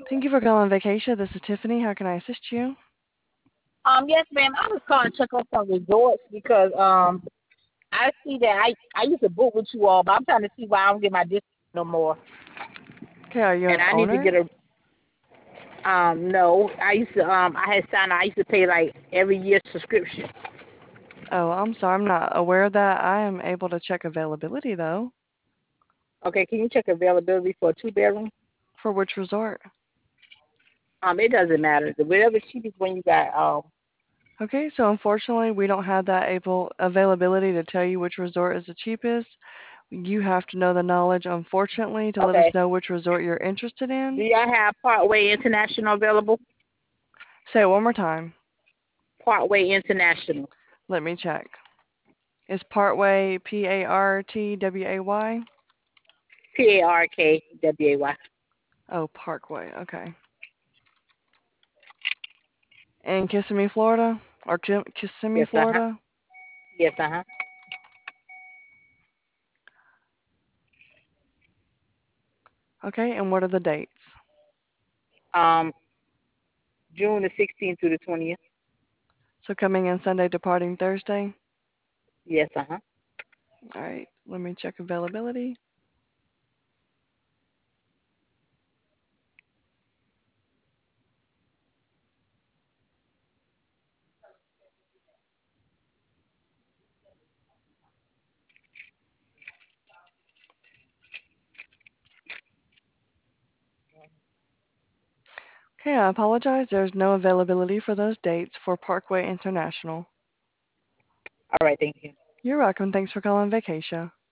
Thank you for calling Vacation. This is Tiffany. How can I assist you? Yes, ma'am. I was calling to check on some resorts because I see that I used to book with you all, but I'm trying to see why I don't get my discount no more. Okay, are you And an I need to owner? get a no. I had signed. I used to pay like every year subscription. Oh, I'm sorry. I'm not aware of that. I am able to check availability, though. Okay, can you check availability for a 2 bedroom? For which resort? It doesn't matter. Whatever cheapest one you got. Okay, so unfortunately, we don't have that able availability to tell you which resort is the cheapest. You have to know the knowledge, unfortunately, to let us Okay. know which resort you're interested Do in. y'all have Parkway International available? Say it one more time. Parkway International. Let me check. Is Partway Partway? Parkway. Oh, Parkway. Okay. In Kissimmee, Florida? Or Kissimmee, Yes, uh-huh. Florida? Yes, uh-huh. Okay, and what are the dates? Um, June the 16th through the 20th. So coming in Sunday, departing Thursday? Yes, uh-huh. All right, let me check availability. Okay, I apologize. There's no availability for those dates for Parkway International. All right, thank you. You're welcome. Thanks for calling Vacation.